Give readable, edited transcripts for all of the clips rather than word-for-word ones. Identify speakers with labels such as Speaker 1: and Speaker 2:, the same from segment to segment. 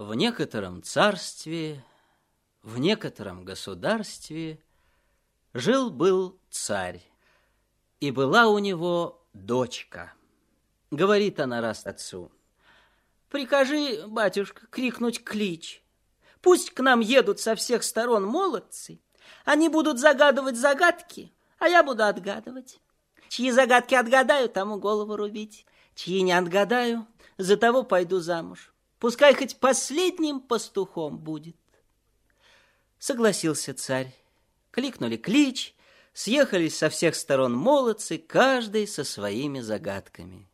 Speaker 1: В некотором царстве, в некотором государстве жил-был царь, и была у него дочка. Говорит она раз отцу: «Прикажи, батюшка, крикнуть клич. Пусть к нам едут со всех сторон молодцы. Они будут загадывать загадки, а я буду отгадывать. Чьи загадки отгадаю, тому голову рубить. Чьи не отгадаю, за того пойду замуж. Пускай хоть последним пастухом будет». Согласился царь. Кликнули клич, съехались со всех сторон молодцы, каждый со своими загадками.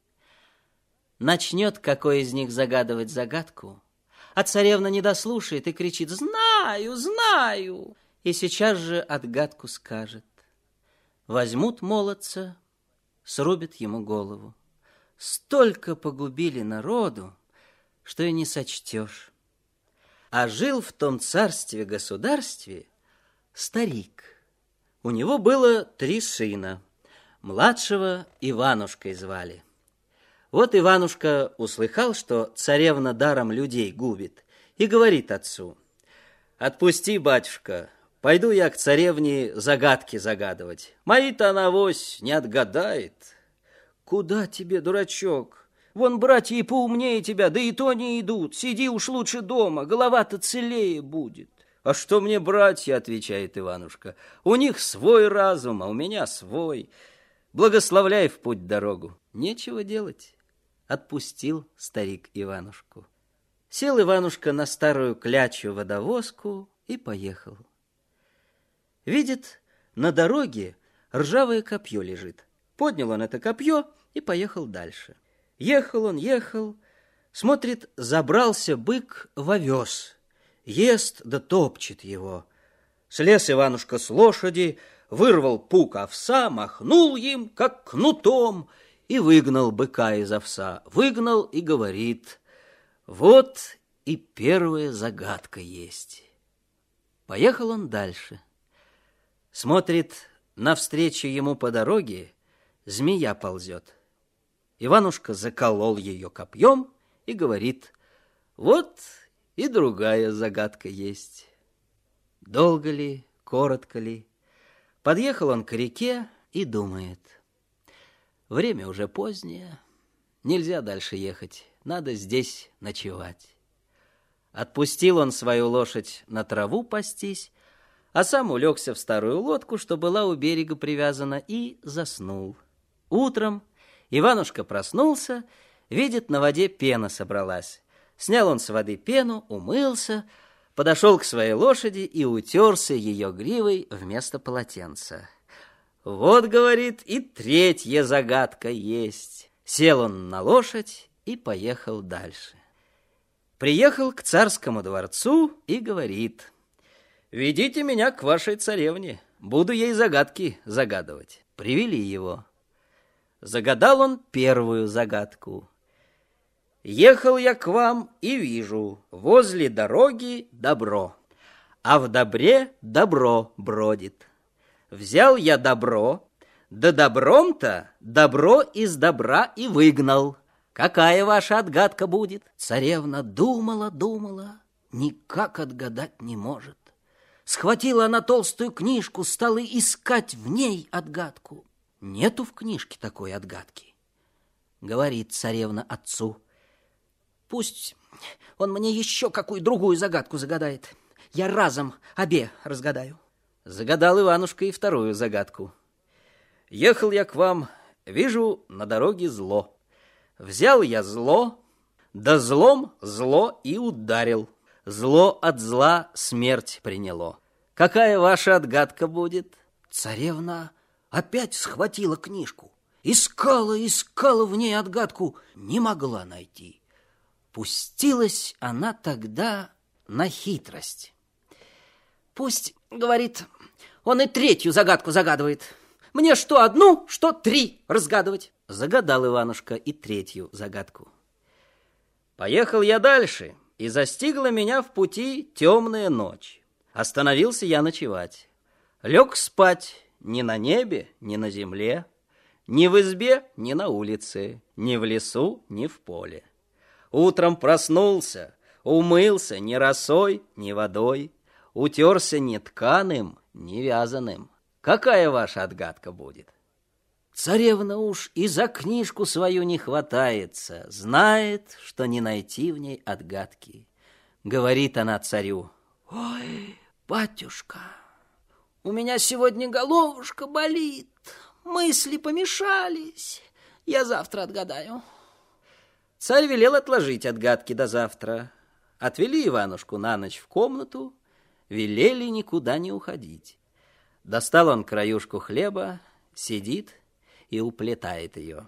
Speaker 1: Начнет какой из них загадывать загадку, а царевна не дослушает и кричит: «Знаю, знаю!» И сейчас же отгадку скажет. Возьмут молодца, срубят ему голову. Столько погубили народу, что и не сочтешь. А жил в том царстве-государстве старик. У него было 3 сына. Младшего Иванушкой звали. Вот Иванушка услыхал, что царевна даром людей губит, и говорит отцу: «Отпусти, батюшка, пойду я к царевне загадки загадывать. Мои-то она авось не отгадает». «Куда тебе, дурачок? Вон братья и поумнее тебя, да и то не идут. Сиди уж лучше дома, голова-то целее будет». «А что мне братья?» — отвечает Иванушка. «У них свой разум, а у меня свой. Благословляй в путь дорогу». Нечего делать. Отпустил старик Иванушку. Сел Иванушка на старую клячу водовозку и поехал. Видит, на дороге ржавое копье лежит. Поднял он это копье и поехал дальше. Ехал он, ехал, смотрит, забрался бык в овес, ест да топчет его. Слез Иванушка с лошади, вырвал пук овса, махнул им, как кнутом, и выгнал быка из овса. Выгнал и говорит: «Вот и первая загадка есть». Поехал он дальше. Смотрит, навстречу ему по дороге змея ползет. Иванушка заколол ее копьем и говорит: «Вот и другая загадка есть». Долго ли, коротко ли, подъехал он к реке и думает: время уже позднее, нельзя дальше ехать, надо здесь ночевать. Отпустил он свою лошадь на траву пастись, а сам улегся в старую лодку, что была у берега привязана, и заснул. Утром Иванушка проснулся, видит, на воде пена собралась. Снял он с воды пену, умылся, подошел к своей лошади и утерся ее гривой вместо полотенца. «Вот, — говорит, — и третья загадка есть». Сел он на лошадь и поехал дальше. Приехал к царскому дворцу и говорит: «Ведите меня к вашей царевне, буду ей загадки загадывать». Привели его. Загадал он первую загадку. «Ехал я к вам и вижу, возле дороги добро, а в добре добро бродит. Взял я добро, да добром-то добро из добра и выгнал. Какая ваша отгадка будет?» Царевна думала, никак отгадать не может. Схватила она толстую книжку, стала искать в ней отгадку. Нету в книжке такой отгадки. Говорит царевна отцу: «Пусть он мне еще какую другую загадку загадает. Я разом обе разгадаю». Загадал Иванушка и вторую загадку. «Ехал я к вам, вижу на дороге зло. Взял я зло, да злом зло и ударил. Зло от зла смерть приняло. Какая ваша отгадка будет?» Царевна опять схватила книжку. Искала в ней отгадку, не могла найти. Пустилась она тогда на хитрость. «Пусть, — говорит, — он и третью загадку загадывает. Мне что одну, что 3 разгадывать». Загадал Иванушка и третью загадку. «Поехал я дальше, и застигла меня в пути темная ночь. Остановился я ночевать. Лег спать ни на небе, ни на земле, ни в избе, ни на улице, ни в лесу, ни в поле. Утром проснулся, Умылся ни росой, ни водой, утерся ни тканым, ни вязаным. Какая ваша отгадка будет? Царевна уж и за книжку свою не хватается, знает, что не найти в ней отгадки. Говорит она царю: «Ой, батюшка, у меня сегодня головушка болит, мысли помешались, я завтра отгадаю». Царь велел отложить отгадки до завтра. Отвели Иванушку на ночь в комнату, велели никуда не уходить. Достал он краюшку хлеба, сидит и уплетает ее.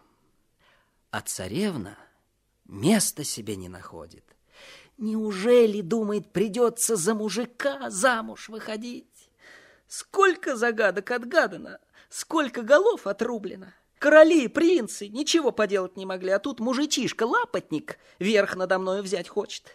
Speaker 1: А царевна места себе не находит. Неужели, думает, придется за мужика замуж выходить? Сколько загадок отгадано, сколько голов отрублено. Короли и принцы ничего поделать не могли, а тут мужичишка-лапотник верх надо мною взять хочет.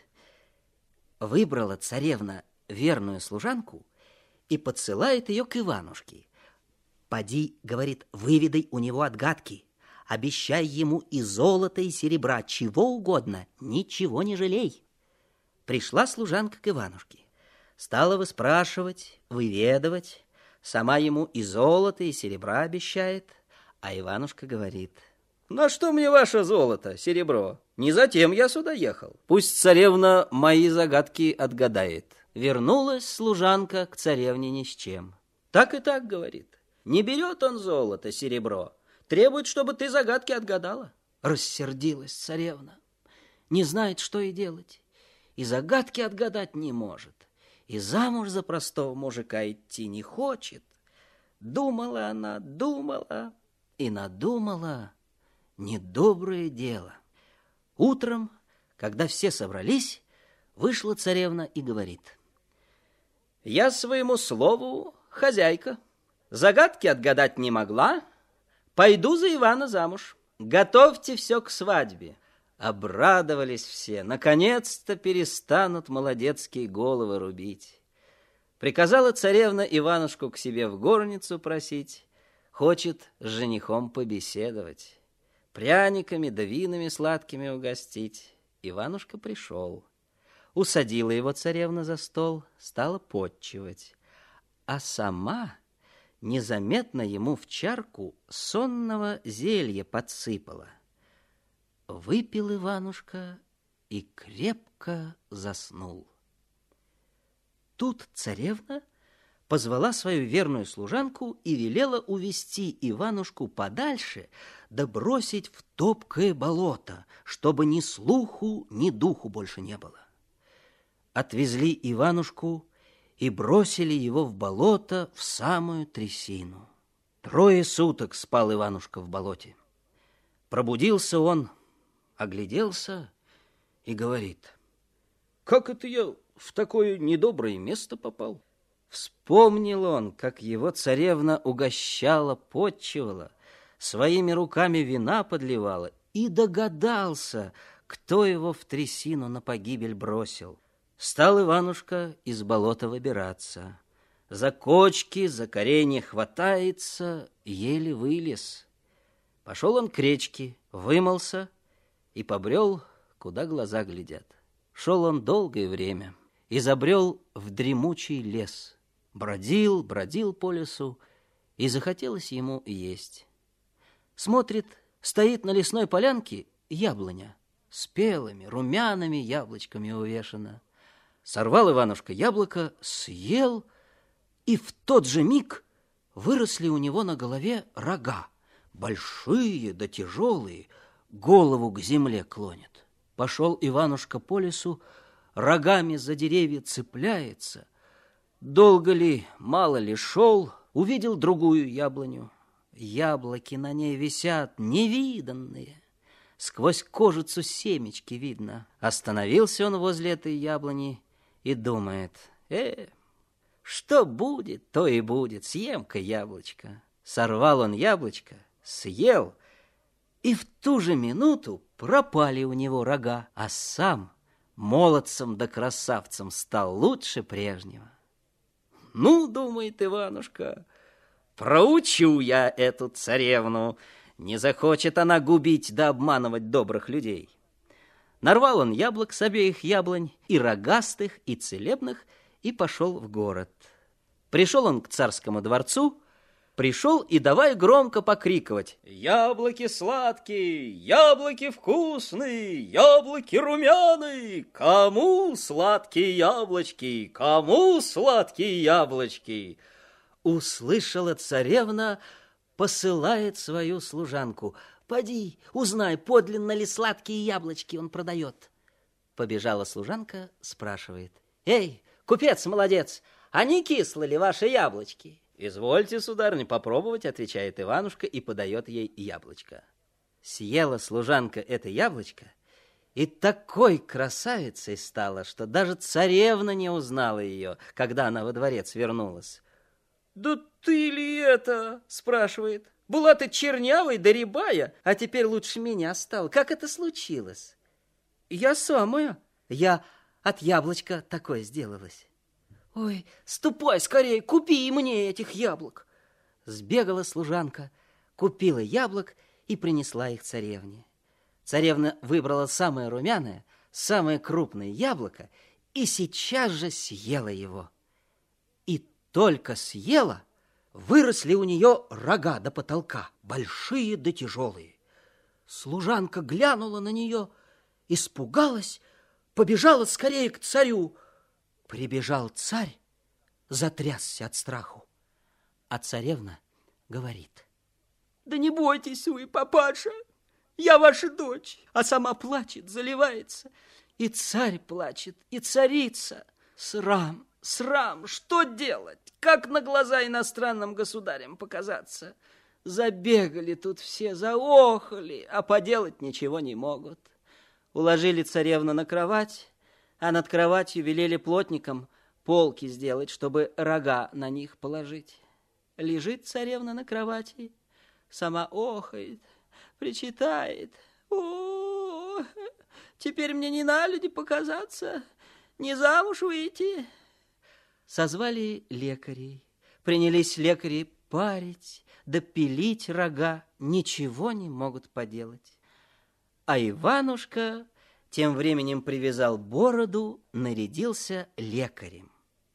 Speaker 1: Выбрала царевна верную служанку и подсылает ее к Иванушке. «Поди, — говорит, — выведай у него отгадки, обещай ему и золота, и серебра, чего угодно, ничего не жалей». Пришла служанка к Иванушке, стала выспрашивать, выведывать, сама ему и золото, и серебра обещает, а Иванушка говорит: «На что мне ваше золото, серебро? Не затем я сюда ехал. Пусть царевна мои загадки отгадает». Вернулась служанка к царевне ни с чем. Так и так, говорит, не берет он золото, серебро, требует, чтобы ты загадки отгадала. Рассердилась царевна, не знает, что и делать, и загадки отгадать не может, и замуж за простого мужика идти не хочет. Думала она, думала и надумала недоброе дело. Утром, когда все собрались, вышла царевна и говорит: «Я своему слову хозяйка, загадки отгадать не могла, пойду за Ивана замуж, готовьте все к свадьбе». Обрадовались все, наконец-то перестанут молодецкие головы рубить. Приказала царевна Иванушку к себе в горницу просить, хочет с женихом побеседовать, пряниками да винами сладкими угостить. Иванушка пришел. Усадила его царевна за стол, стала потчевать, а сама незаметно ему в чарку сонного зелья подсыпала. Выпил Иванушка и крепко заснул. Тут царевна позвала свою верную служанку и велела увести Иванушку подальше да бросить в топкое болото, чтобы ни слуху, ни духу больше не было. Отвезли Иванушку и бросили его в болото в самую трясину. 3 суток спал Иванушка в болоте. Пробудился он, огляделся и говорит: «Как это я в такое недоброе место попал?» Вспомнил он, как его царевна угощала, потчевала, своими руками вина подливала, и догадался, кто его в трясину на погибель бросил. Стал Иванушка из болота выбираться. За кочки, за коренья хватается, еле вылез. Пошел он к речке, вымылся и побрел, куда глаза глядят. Шел он долгое время и забрел в дремучий лес. Бродил, бродил по лесу, и захотелось ему есть. Смотрит, стоит на лесной полянке яблоня, спелыми, румяными яблочками увешана. Сорвал Иванушка яблоко, съел, и в тот же миг выросли у него на голове рога, большие да тяжелые, голову к земле клонят. Пошел Иванушка по лесу, рогами за деревья цепляется. Долго ли, мало ли шел, увидел другую яблоню. Яблоки на ней висят невиданные, сквозь кожицу семечки видно. Остановился он возле этой яблони и думает: что будет, то и будет, съем-ка яблочко. Сорвал он яблочко, съел, и в ту же минуту пропали у него рога, а сам молодцем да красавцем стал лучше прежнего. Ну, думает Иванушка, проучу я эту царевну, не захочет она губить да обманывать добрых людей. Нарвал он яблок с обеих яблонь, и рогастых, и целебных, и пошел в город. Пришел он к царскому дворцу, пришел и давай громко покриковать: «Яблоки сладкие, яблоки вкусные, яблоки румяные! Кому сладкие яблочки, кому сладкие яблочки?» Услышала царевна, посылает свою служанку: «Поди, узнай, подлинно ли сладкие яблочки он продает». Побежала служанка, спрашивает: «Эй, купец молодец, а не кислы ли ваши яблочки?» «Извольте, сударыня, попробовать», — отвечает Иванушка и подает ей яблочко. Съела служанка это яблочко и такой красавицей стала, что даже царевна не узнала ее, когда она во дворец вернулась. «Да ты ли это?» — спрашивает. «Была ты чернявой да рябая, а теперь лучше меня стал. Как это случилось?» «Я самая. Я от яблочка такое сделалась». «Ой, ступай скорее, купи и мне этих яблок». Сбегала служанка, купила яблок и принесла их царевне. Царевна выбрала самое румяное, самое крупное яблоко и сейчас же съела его. И только съела, выросли у нее рога до потолка, большие да тяжелые. Служанка глянула на нее, испугалась, побежала скорее к царю. Прибежал царь, затрясся от страху, а царевна говорит: «Да не бойтесь вы, папаша, я ваша дочь». А сама плачет, заливается. И царь плачет, и царица. Срам, срам, что делать? Как на глаза иностранным государям показаться? Забегали тут все, заохали, а поделать ничего не могут. Уложили царевну на кровать, а над кроватью велели плотникам полки сделать, чтобы рога на них положить. Лежит царевна на кровати, сама охает, причитает: «О, теперь мне не на люди показаться, не замуж выйти». Созвали лекарей, принялись лекари парить да пилить рога, ничего не могут поделать. А Иванушка тем временем привязал бороду, нарядился лекарем.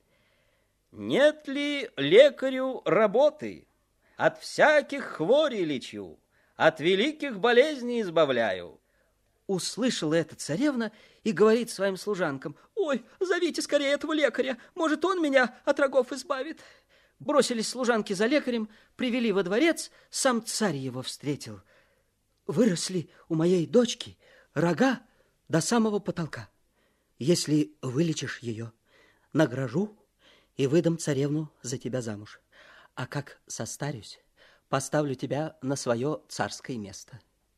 Speaker 1: «Нет ли лекарю работы? От всяких хворей лечу, от великих болезней избавляю». Услышала это царевна и говорит своим служанкам: «Ой, зовите скорее этого лекаря, может, он меня от рогов избавит». Бросились служанки за лекарем, привели во дворец, сам царь его встретил. «Выросли у моей дочки рога до самого потолка. Если вылечишь ее, награжу и выдам царевну за тебя замуж. А как состарюсь, поставлю тебя на свое царское место».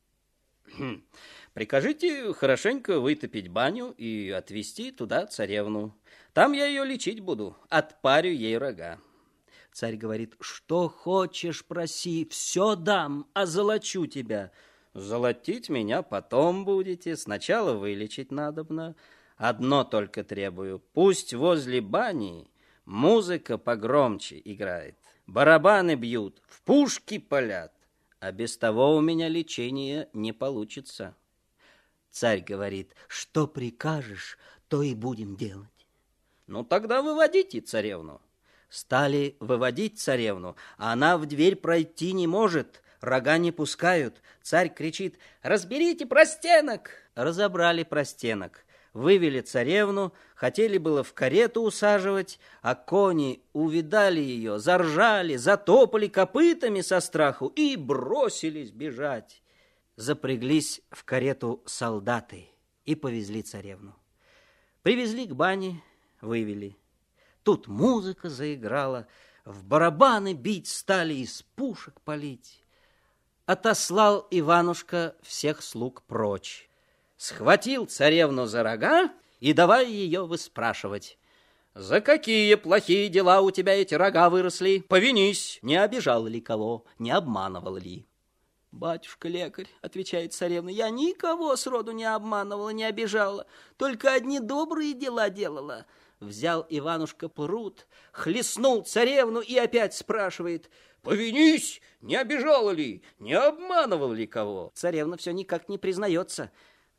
Speaker 1: «Прикажите хорошенько вытопить баню и отвезти туда царевну. Там я ее лечить буду, отпарю ей рога». Царь говорит: «Что хочешь, проси, все дам, озолочу тебя». «Золотить меня потом будете, сначала вылечить надобно. Одно только требую: пусть возле бани музыка погромче играет, барабаны бьют, в пушки палят, а без того у меня лечение не получится». Царь говорит: «Что прикажешь, то и будем делать». «Ну, тогда выводите царевну». Стали выводить царевну, а она в дверь пройти не может, рога не пускают. Царь кричит: «Разберите простенок!» Разобрали простенок, вывели царевну, хотели было в карету усаживать, а кони увидали ее, заржали, затопали копытами со страху и бросились бежать. Запряглись в карету солдаты и повезли царевну. Привезли к бане, вывели. Тут музыка заиграла, в барабаны бить стали, из пушек палить. Отослал Иванушка всех слуг прочь. Схватил царевну за рога и давай ее выспрашивать: «За какие плохие дела у тебя эти рога выросли? Повинись, не обижал ли кого, не обманывал ли?» «Батюшка-лекарь, — отвечает царевна, — я никого сроду не обманывала, не обижала, только одни добрые дела делала». Взял Иванушка прут, хлестнул царевну и опять спрашивает: «Повинись, не обижала ли, не обманывал ли кого?» Царевна все никак не признается.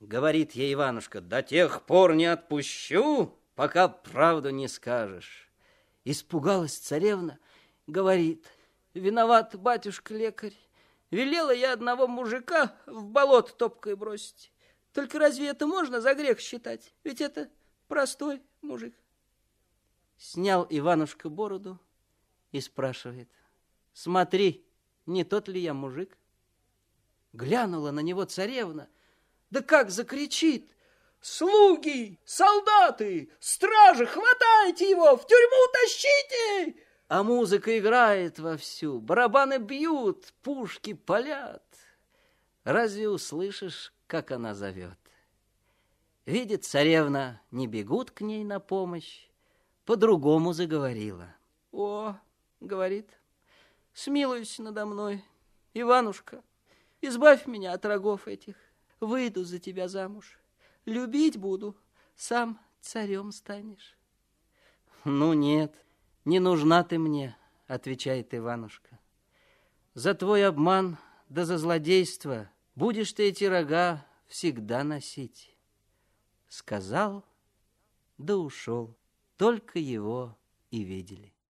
Speaker 1: Говорит ей Иванушка: до тех пор не отпущу, пока правду не скажешь. Испугалась царевна, говорит: виноват, батюшка-лекарь, велела я одного мужика в болото топкой бросить. Только разве это можно за грех считать? Ведь это простой мужик. Снял Иванушка бороду и спрашивает: смотри, не тот ли я мужик? Глянула на него царевна, да как закричит: слуги, солдаты, стражи, хватайте его, в тюрьму тащите! А музыка играет вовсю, барабаны бьют, пушки палят. Разве услышишь, как она зовет? Видит царевна, не бегут к ней на помощь, по-другому заговорила. О, говорит, смилуйся надо мной, Иванушка, избавь меня от рогов этих, выйду за тебя замуж, любить буду, сам царем станешь. Ну нет, не нужна ты мне, отвечает Иванушка. За твой обман да за злодейство будешь ты эти рога всегда носить. Сказал, да ушел, только его и видели.